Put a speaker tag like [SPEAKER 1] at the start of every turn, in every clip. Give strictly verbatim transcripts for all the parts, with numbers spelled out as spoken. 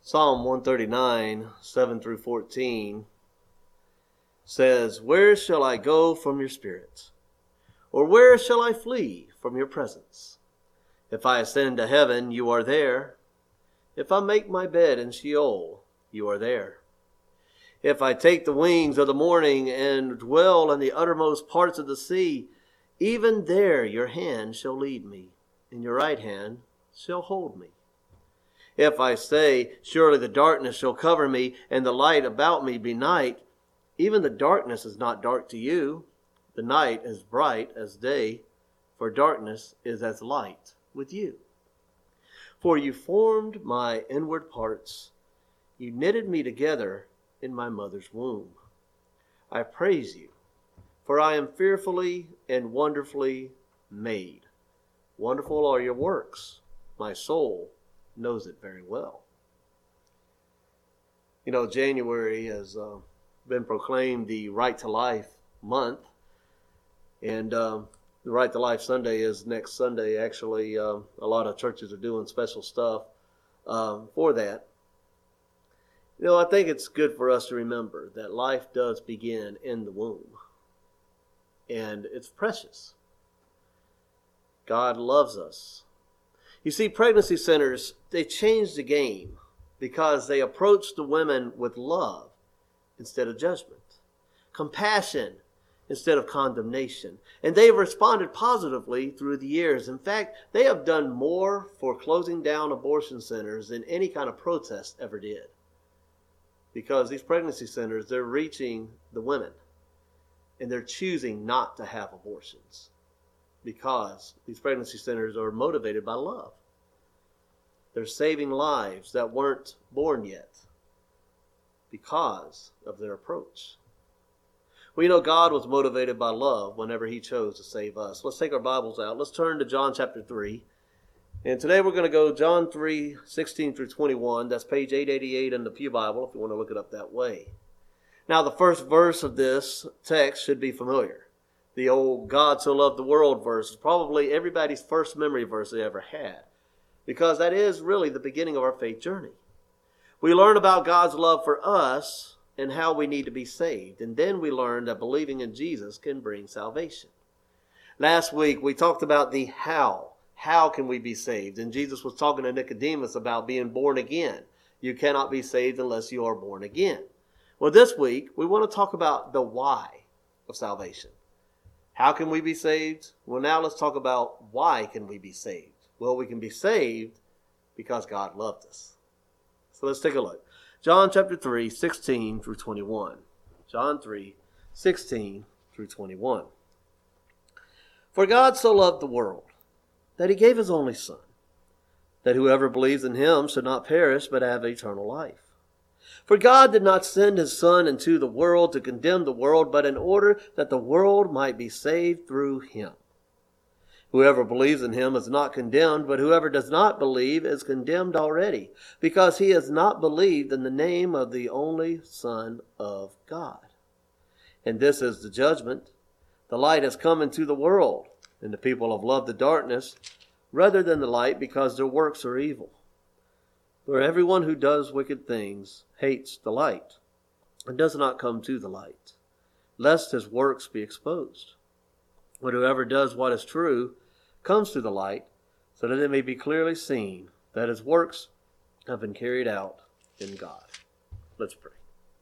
[SPEAKER 1] Psalm one thirty-nine, seven through fourteen says, "Where shall I go from your spirit? Or where shall I flee from your presence? If I ascend to heaven, you are there. If I make my bed in Sheol, you are there. If I take the wings of the morning and dwell in the uttermost parts of the sea, even there your hand shall lead me, and your right hand shall hold me. If I say, surely the darkness shall cover me, and the light about me be night, even the darkness is not dark to you. The night is bright as day, for darkness is as light with you. For you formed my inward parts. You knitted me together in my mother's womb. I praise you, for I am fearfully and wonderfully made. Wonderful are your works. My soul knows it very well." You know, January has uh, been proclaimed the Right to Life month. And um, the Right to Life Sunday is next Sunday. Actually, um, a lot of churches are doing special stuff um, for that. You know, I think it's good for us to remember that life does begin in the womb. And it's precious. God loves us. You see, pregnancy centers, they changed the game because they approached the women with love instead of judgment, compassion instead of condemnation. And they've responded positively through the years. In fact, they have done more for closing down abortion centers than any kind of protest ever did. Because these pregnancy centers, they're reaching the women and they're choosing not to have abortions. Because these pregnancy centers are motivated by love. They're saving lives that weren't born yet because of their approach. Well, you know, God was motivated by love whenever he chose to save us. Let's take our Bibles out. Let's turn to John chapter three. And today we're going to go John three, sixteen through twenty-one. That's page eight eighty-eight in the Pew Bible if you want to look it up that way. Now, the first verse of this text should be familiar. The old "God so loved the world" verse is probably everybody's first memory verse they ever had, because that is really the beginning of our faith journey. We learn about God's love for us and how we need to be saved, and then we learn that believing in Jesus can bring salvation. Last week we talked about the how. How can we be saved? And Jesus was talking to Nicodemus about being born again. You cannot be saved unless you are born again. Well, this week we want to talk about the why of salvation. How can we be saved? Well, now let's talk about why can we be saved. Well, we can be saved because God loved us. So let's take a look. John chapter three, sixteen through twenty-one. John three, sixteen through twenty-one. "For God so loved the world that he gave his only Son, that whoever believes in him should not perish but have eternal life. For God did not send his Son into the world to condemn the world, but in order that the world might be saved through him. Whoever believes in him is not condemned, but whoever does not believe is condemned already, because he has not believed in the name of the only Son of God. And this is the judgment. The light has come into the world, and the people have loved the darkness rather than the light, because their works are evil. For everyone who does wicked things hates the light, and does not come to the light, lest his works be exposed. But whoever does what is true comes to the light, so that it may be clearly seen that his works have been carried out in God." Let's pray.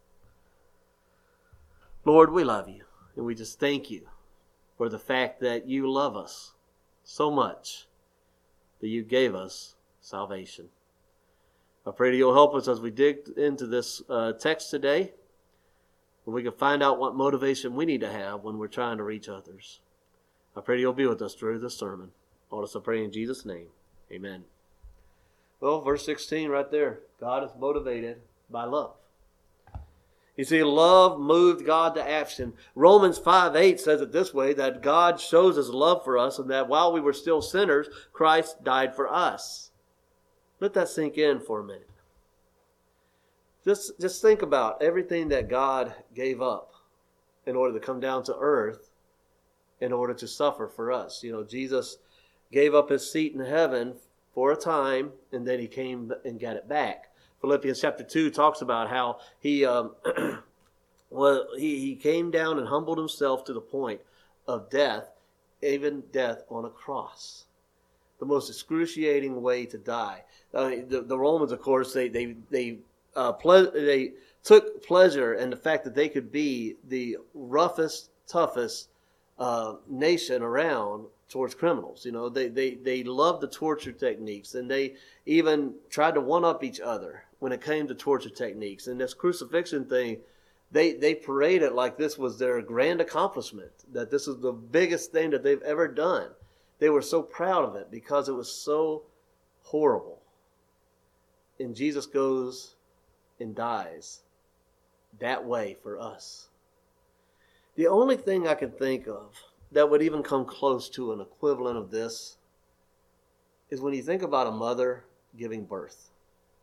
[SPEAKER 1] Lord, we love you, and we just thank you for the fact that you love us so much that you gave us salvation. I pray that you'll help us as we dig into this uh, text today, where we can find out what motivation we need to have when we're trying to reach others. I pray that you'll be with us through this sermon. All this I pray in Jesus' name. Amen. Well, verse sixteen right there. God is motivated by love. You see, love moved God to action. Romans five eight says it this way, that God shows his love for us, and that while we were still sinners, Christ died for us. Let that sink in for a minute. Just, just think about everything that God gave up in order to come down to earth in order to suffer for us. You know, Jesus gave up his seat in heaven for a time, and then he came and got it back. Philippians chapter two talks about how he um, well he, he came down and humbled himself to the point of death, even death on a cross. The most excruciating way to die. Uh, the, the Romans, of course, they they they uh, ple- they took pleasure in the fact that they could be the roughest, toughest uh, nation around towards criminals. You know, they, they, they loved the torture techniques, and they even tried to one-up each other when it came to torture techniques. And this crucifixion thing, they, they paraded it like this was their grand accomplishment, that this was the biggest thing that they've ever done. They were so proud of it because it was so horrible. And Jesus goes and dies that way for us. The only thing I can think of that would even come close to an equivalent of this is when you think about a mother giving birth.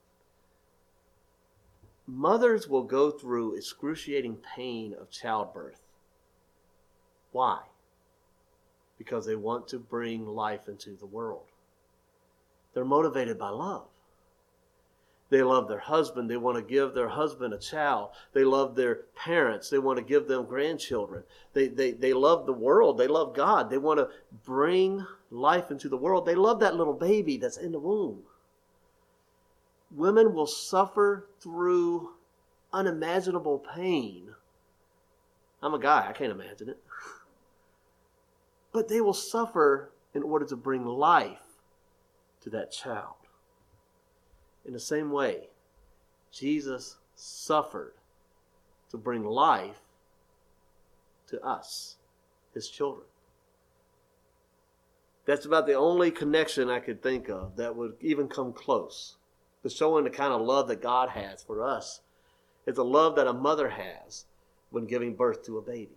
[SPEAKER 1] Mothers will go through excruciating pain of childbirth. Why? Because they want to bring life into the world. They're motivated by love. They love their husband. They want to give their husband a child. They love their parents. They want to give them grandchildren. They, they, they love the world. They love God. They want to bring life into the world. They love that little baby that's in the womb. Women will suffer through unimaginable pain. I'm a guy. I can't imagine it. But they will suffer in order to bring life to that child. In the same way, Jesus suffered to bring life to us, his children. That's about the only connection I could think of that would even come close to showing the kind of love that God has for us. It's a love that a mother has when giving birth to a baby.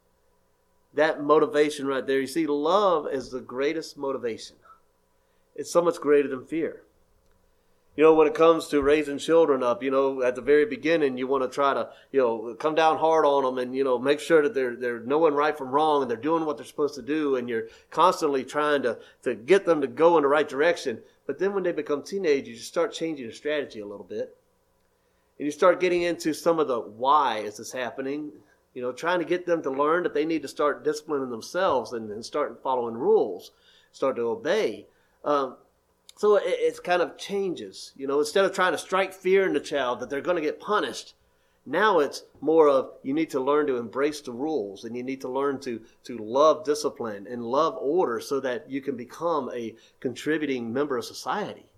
[SPEAKER 1] That motivation right there, you see, love is the greatest motivation. It's so much greater than fear. You know, when it comes to raising children up, you know, at the very beginning, you want to try to, you know, come down hard on them and, you know, make sure that they're they're knowing right from wrong and they're doing what they're supposed to do. And you're constantly trying to, to get them to go in the right direction. But then when they become teenagers, you start changing your strategy a little bit. And you start getting into some of the why is this happening, you know, trying to get them to learn that they need to start disciplining themselves and, and start following rules, start to obey. Um, So it, it kind of changes, you know, instead of trying to strike fear in the child that they're going to get punished. Now it's more of you need to learn to embrace the rules and you need to learn to, to love discipline and love order so that you can become a contributing member of society.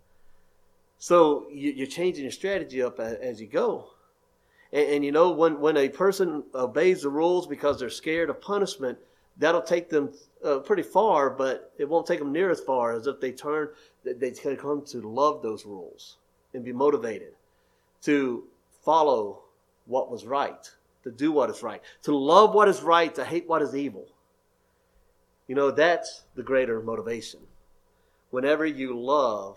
[SPEAKER 1] So you, you're changing your strategy up as, as you go. And, and you know, when, when a person obeys the rules because they're scared of punishment, that'll take them uh, pretty far, but it won't take them near as far as if they turn, they can come to love those rules and be motivated to follow what was right, to do what is right, to love what is right, to hate what is evil. You know, that's the greater motivation. Whenever you love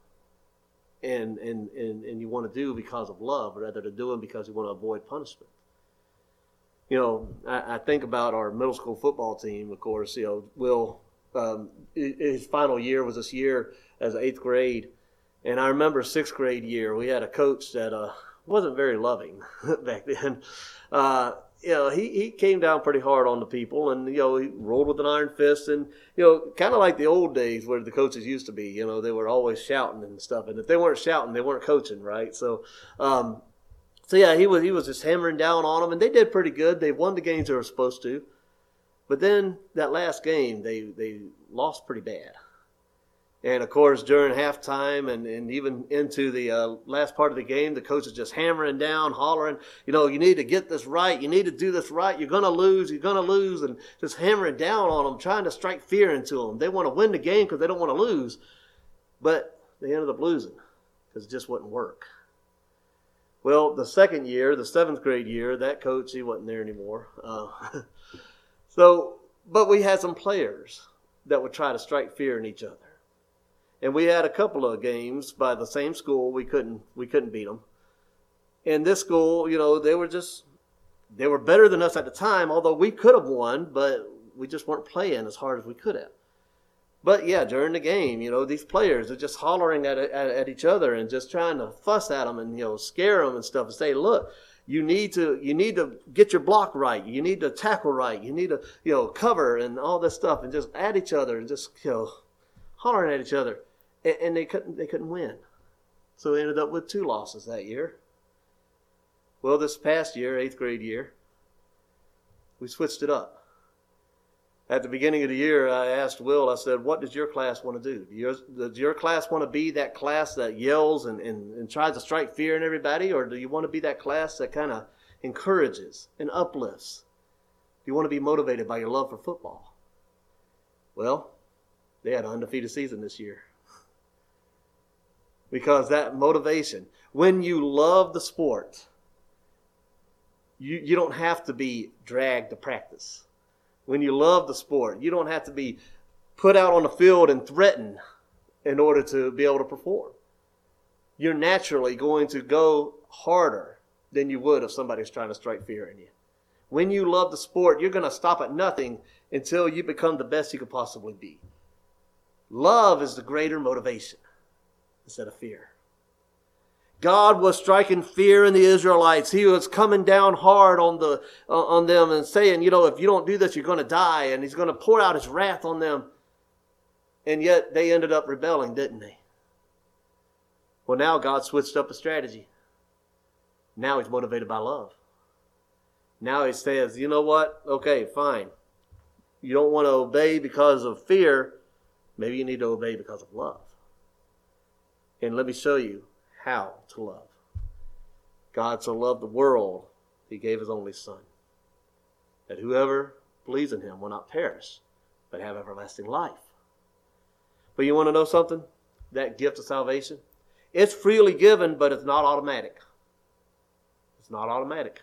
[SPEAKER 1] and, and, and, and you want to do because of love rather than doing because you want to avoid punishment. You know, I, I think about our middle school football team, of course. You know, Will, um, his final year was this year as eighth grade. And I remember sixth grade year, we had a coach that uh, wasn't very loving back then. Uh, you know, he, he came down pretty hard on the people and, you know, he rolled with an iron fist and, you know, kind of like the old days where the coaches used to be. You know, they were always shouting and stuff. And if they weren't shouting, they weren't coaching, right? So, um So, yeah, he was he was just hammering down on them, and they did pretty good. They won the games they were supposed to. But then that last game, they, they lost pretty bad. And, of course, during halftime and, and even into the uh, last part of the game, the coach is just hammering down, hollering, you know, you need to get this right. You need to do this right. You're going to lose. You're going to lose. And just hammering down on them, trying to strike fear into them. They want to win the game because they don't want to lose. But they ended up losing because it just wouldn't work. Well, the second year, the seventh grade year, that coach, he wasn't there anymore. Uh, so, but we had some players that would try to strike fear in each other. And we had a couple of games by the same school. We couldn't, we couldn't beat them. And this school, you know, they were just, they were better than us at the time, although we could have won, but we just weren't playing as hard as we could have. But yeah, during the game, you know, these players are just hollering at, at at each other and just trying to fuss at them and, you know, scare them and stuff and say, look, you need to you need to get your block right. You need to tackle right. You need to, you know, cover and all this stuff and just at each other and just, you know, hollering at each other. And, and they couldn't they couldn't win. So they ended up with two losses that year. Well, this past year, eighth grade year, we switched it up. At the beginning of the year, I asked Will, I said, what does your class want to do? Do your, does your class want to be that class that yells and, and, and tries to strike fear in everybody? Or do you want to be that class that kind of encourages and uplifts? Do you want to be motivated by your love for football? Well, they had an undefeated season this year. Because that motivation, when you love the sport, you, you don't have to be dragged to practice. When you love the sport, you don't have to be put out on the field and threatened in order to be able to perform. You're naturally going to go harder than you would if somebody's trying to strike fear in you. When you love the sport, you're going to stop at nothing until you become the best you could possibly be. Love is the greater motivation instead of fear. God was striking fear in the Israelites. He was coming down hard on the uh, on them and saying, you know, if you don't do this, you're going to die. And he's going to pour out his wrath on them. And yet they ended up rebelling, didn't they? Well, now God switched up a strategy. Now he's motivated by love. Now he says, you know what? Okay, fine. You don't want to obey because of fear. Maybe you need to obey because of love. And let me show you how to love. God so loved the world, he gave his only Son, that whoever believes in him will not perish, but have everlasting life. But you want to know something? That gift of salvation, it's freely given, but it's not automatic. It's not automatic.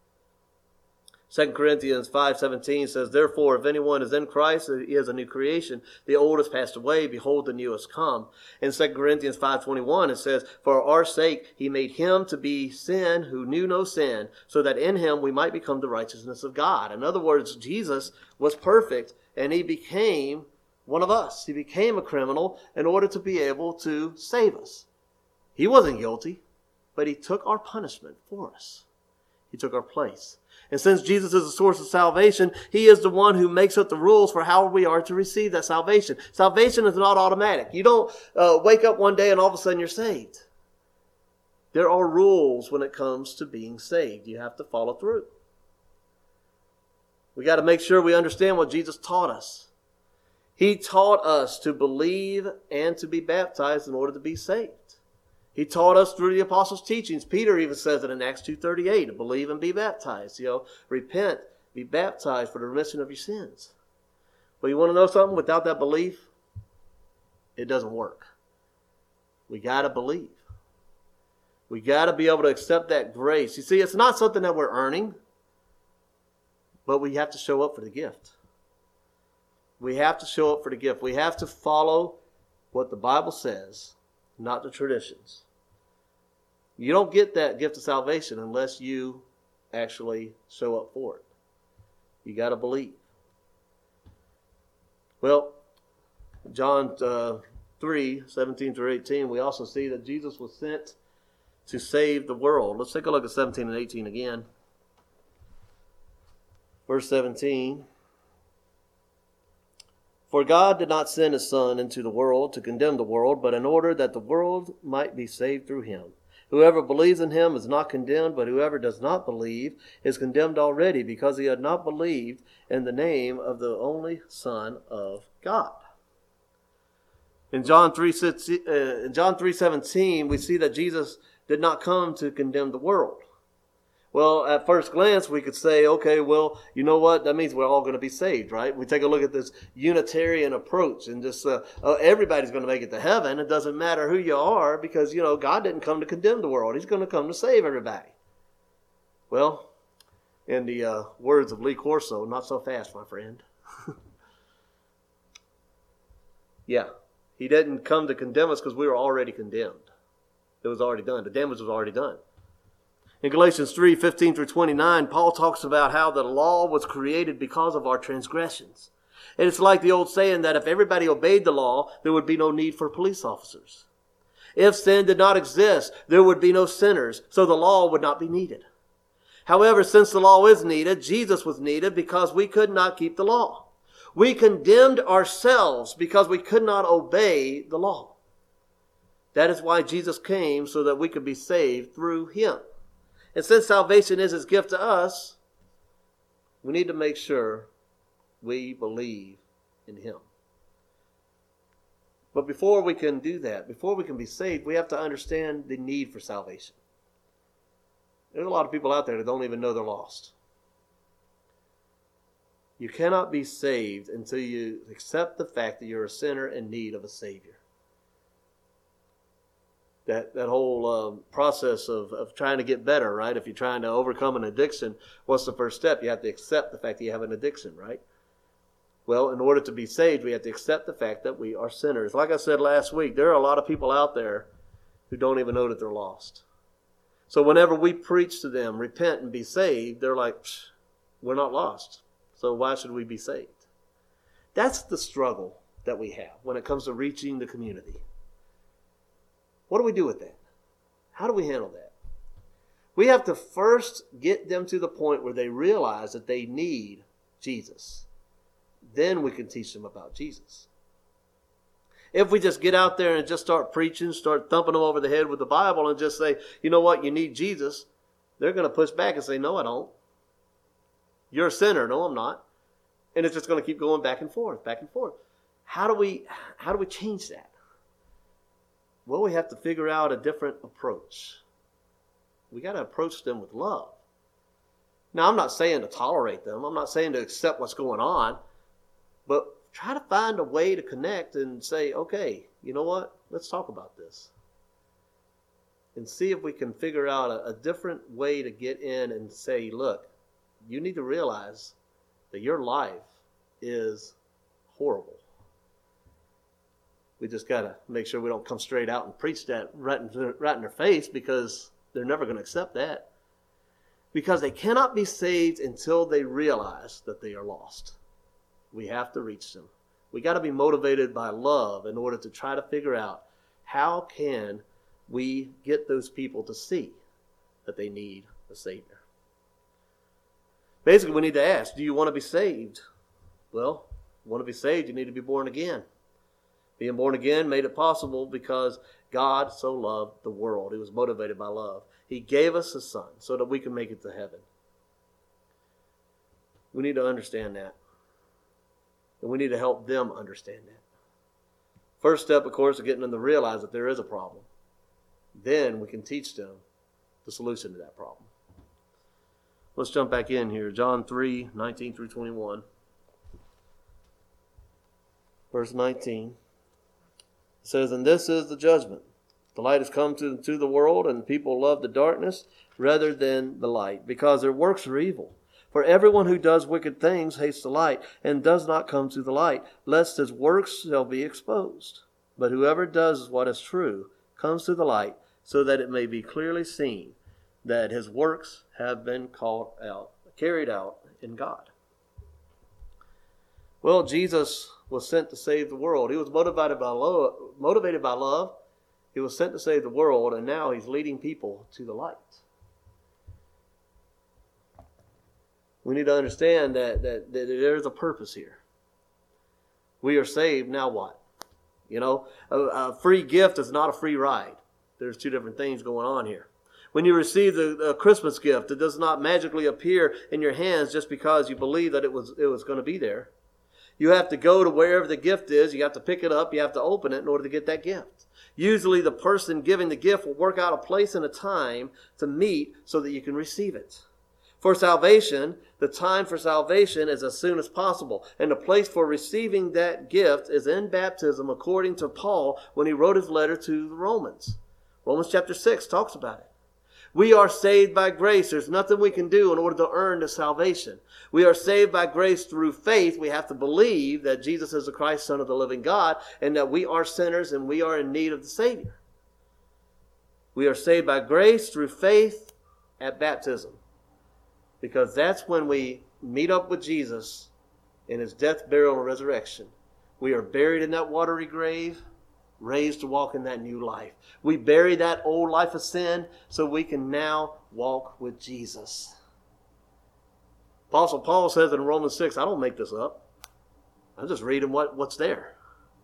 [SPEAKER 1] Second Corinthians five seventeen says, therefore, if anyone is in Christ, he is a new creation. The old has passed away. Behold, the new has come. In Second Corinthians five twenty-one, it says, for our sake, he made him to be sin who knew no sin, so that in him we might become the righteousness of God. In other words, Jesus was perfect, and he became one of us. He became a criminal in order to be able to save us. He wasn't guilty, but he took our punishment for us. He took our place. And since Jesus is the source of salvation, he is the one who makes up the rules for how we are to receive that salvation. Salvation is not automatic. You don't uh, wake up one day and all of a sudden you're saved. There are rules when it comes to being saved. You have to follow through. We got to make sure we understand what Jesus taught us. He taught us to believe and to be baptized in order to be saved. He taught us through the apostles' teachings. Peter even says it in Acts two thirty-eight, to believe and be baptized. You know, repent, be baptized for the remission of your sins. But you want to know something? Without that belief, it doesn't work. We got to believe. We got to be able to accept that grace. You see, it's not something that we're earning, but we have to show up for the gift. We have to show up for the gift. We have to follow what the Bible says, not the traditions. You don't get that gift of salvation unless you actually show up for it. You got to believe. Well, John uh, three, seventeen through eighteen, we also see that Jesus was sent to save the world. Let's take a look at seventeen and eighteen again. Verse seventeen. For God did not send his Son into the world to condemn the world, but in order that the world might be saved through him. Whoever believes in him is not condemned, but whoever does not believe is condemned already, because he had not believed in the name of the only Son of God. In John three seventeen, we see that Jesus did not come to condemn the world. Well, at first glance, we could say, okay, well, you know what? That means we're all going to be saved, right? We take a look at this Unitarian approach and just uh, uh, everybody's going to make it to heaven. It doesn't matter who you are because, you know, God didn't come to condemn the world. He's going to come to save everybody. Well, in the uh, words of Lee Corso, not so fast, my friend. Yeah, he didn't come to condemn us because we were already condemned. It was already done. The damage was already done. In Galatians three, fifteen through twenty-nine, Paul talks about how the law was created because of our transgressions. And it's like the old saying that if everybody obeyed the law, there would be no need for police officers. If sin did not exist, there would be no sinners, so the law would not be needed. However, since the law is needed, Jesus was needed because we could not keep the law. We condemned ourselves because we could not obey the law. That is why Jesus came, so that we could be saved through him. And since salvation is his gift to us, we need to make sure we believe in him. But before we can do that, before we can be saved, we have to understand the need for salvation. There's a lot of people out there that don't even know they're lost. You cannot be saved until you accept the fact that you're a sinner in need of a Savior. That that whole um, process of, of trying to get better, right? If you're trying to overcome an addiction, what's the first step? You have to accept the fact that you have an addiction, right? Well, in order to be saved, we have to accept the fact that we are sinners. Like I said last week, there are a lot of people out there who don't even know that they're lost. So whenever we preach to them, repent and be saved, they're like, we're not lost. So why should we be saved? That's the struggle that we have when it comes to reaching the community. What do we do with that? How do we handle that? We have to first get them to the point where they realize that they need Jesus. Then we can teach them about Jesus. If we just get out there and just start preaching, start thumping them over the head with the Bible and just say, you know what, you need Jesus, they're going to push back and say, no, I don't. You're a sinner. No, I'm not. And it's just going to keep going back and forth, back and forth. How do we, how do we change that? Well, we have to figure out a different approach. We got to approach them with love. Now, I'm not saying to tolerate them. I'm not saying to accept what's going on. But try to find a way to connect and say, okay, you know what? Let's talk about this. And see if we can figure out a, a different way to get in and say, look, you need to realize that your life is horrible. We just got to make sure we don't come straight out and preach that right in, right in their face, because they're never going to accept that. Because they cannot be saved until they realize that they are lost. We have to reach them. We got to be motivated by love in order to try to figure out how can we get those people to see that they need a Savior. Basically, we need to ask, do you want to be saved? Well, if you want to be saved, you need to be born again. Being born again made it possible because God so loved the world. He was motivated by love. He gave us His Son so that we can make it to heaven. We need to understand that. And we need to help them understand that. First step, of course, is getting them to realize that there is a problem. Then we can teach them the solution to that problem. Let's jump back in here. John three, nineteen through twenty-one. Verse nineteen. It says, and this is the judgment. The light has come to, to the world, and people love the darkness rather than the light, because their works are evil. For everyone who does wicked things hates the light, and does not come to the light, lest his works shall be exposed. But whoever does what is true comes to the light, so that it may be clearly seen that his works have been called out, carried out in God. Well, Jesus was sent to save the world. He was motivated by love. Motivated by love. He was sent to save the world, and now he's leading people to the light. We need to understand that, that, that there's a purpose here. We are saved, now what? You know, a, a free gift is not a free ride. There's two different things going on here. When you receive the, the Christmas gift, it does not magically appear in your hands just because you believe that it was it was going to be there. You have to go to wherever the gift is. You have to pick it up. You have to open it in order to get that gift. Usually the person giving the gift will work out a place and a time to meet so that you can receive it. For salvation, the time for salvation is as soon as possible. And the place for receiving that gift is in baptism, according to Paul when he wrote his letter to the Romans. Romans chapter six talks about it. We are saved by grace. There's nothing we can do in order to earn the salvation. We are saved by grace through faith. We have to believe that Jesus is the Christ, Son of the living God, and that we are sinners and we are in need of the Savior. We are saved by grace through faith at baptism. Because that's when we meet up with Jesus in his death, burial, and resurrection. We are buried in that watery grave, raised to walk in that new life. We bury that old life of sin so we can now walk with Jesus. Apostle Paul says in Romans six, I don't make this up. I'm just reading what, what's there.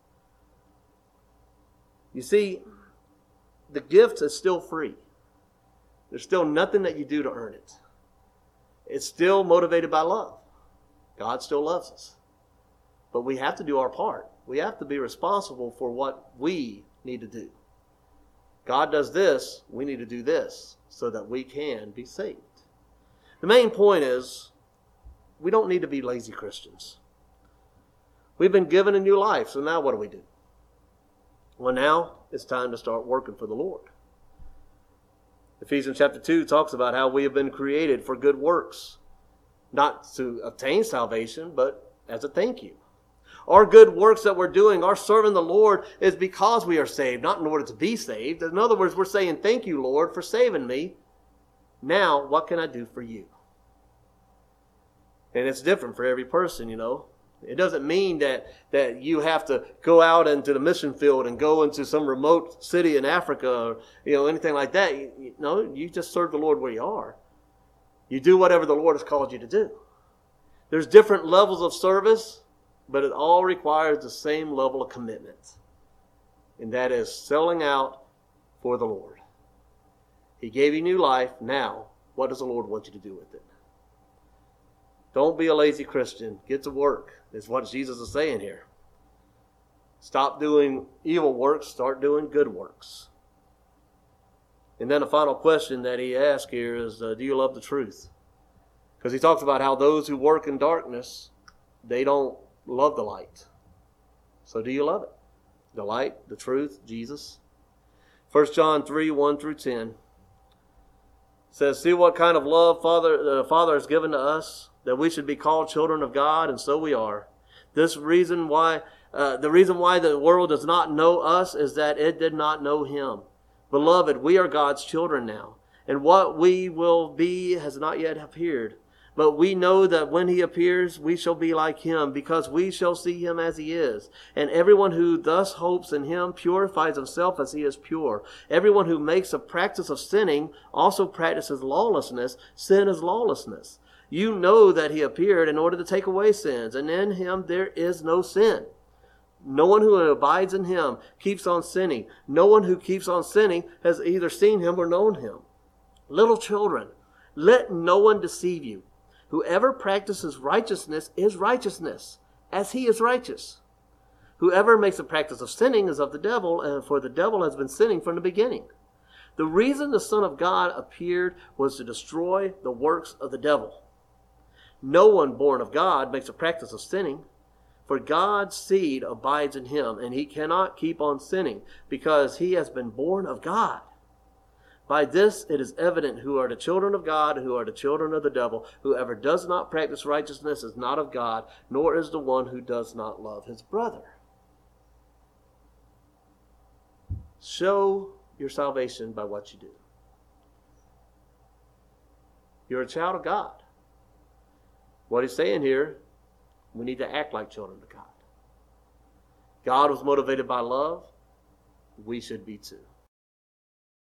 [SPEAKER 1] You see, the gift is still free. There's still nothing that you do to earn it. It's still motivated by love. God still loves us. But we have to do our part. We have to be responsible for what we need to do. God does this, we need to do this so that we can be saved. The main point is, we don't need to be lazy Christians. We've been given a new life, so now what do we do? Well, now it's time to start working for the Lord. Ephesians chapter two talks about how we have been created for good works, not to obtain salvation, but as a thank you. Our good works that we're doing, our serving the Lord, is because we are saved, not in order to be saved. In other words, we're saying, thank you, Lord, for saving me. Now, what can I do for you? And it's different for every person, you know. It doesn't mean that, that you have to go out into the mission field and go into some remote city in Africa or, you know, anything like that. You, you know, you just serve the Lord where you are. You do whatever the Lord has called you to do. There's different levels of service, but it all requires the same level of commitment. And that is selling out for the Lord. He gave you new life. Now, what does the Lord want you to do with it? Don't be a lazy Christian. Get to work, is what Jesus is saying here. Stop doing evil works. Start doing good works. And then the final question that he asks here is, uh, do you love the truth? Because he talks about how those who work in darkness, they don't love the light. So do you love it? The light, the truth, Jesus. First John three, one through ten says, see what kind of love Father the Father has given to us, that we should be called children of God, and so we are. This reason why, uh, the reason why the world does not know us is that it did not know him. Beloved, we are God's children now, and what we will be has not yet appeared. But we know that when he appears, we shall be like him, because we shall see him as he is. And everyone who thus hopes in him purifies himself as he is pure. Everyone who makes a practice of sinning also practices lawlessness. Sin is lawlessness. You know that he appeared in order to take away sins, and in him there is no sin. No one who abides in him keeps on sinning. No one who keeps on sinning has either seen him or known him. Little children, let no one deceive you. Whoever practices righteousness is righteousness, as he is righteous. Whoever makes a practice of sinning is of the devil, and for the devil has been sinning from the beginning. The reason the Son of God appeared was to destroy the works of the devil. No one born of God makes a practice of sinning, for God's seed abides in him, and he cannot keep on sinning, because he has been born of God. By this it is evident who are the children of God and who are the children of the devil. Whoever does not practice righteousness is not of God, nor is the one who does not love his brother. Show your salvation by what you do. You're a child of God. What he's saying here, we need to act like children of God. God was motivated by love. We should be too.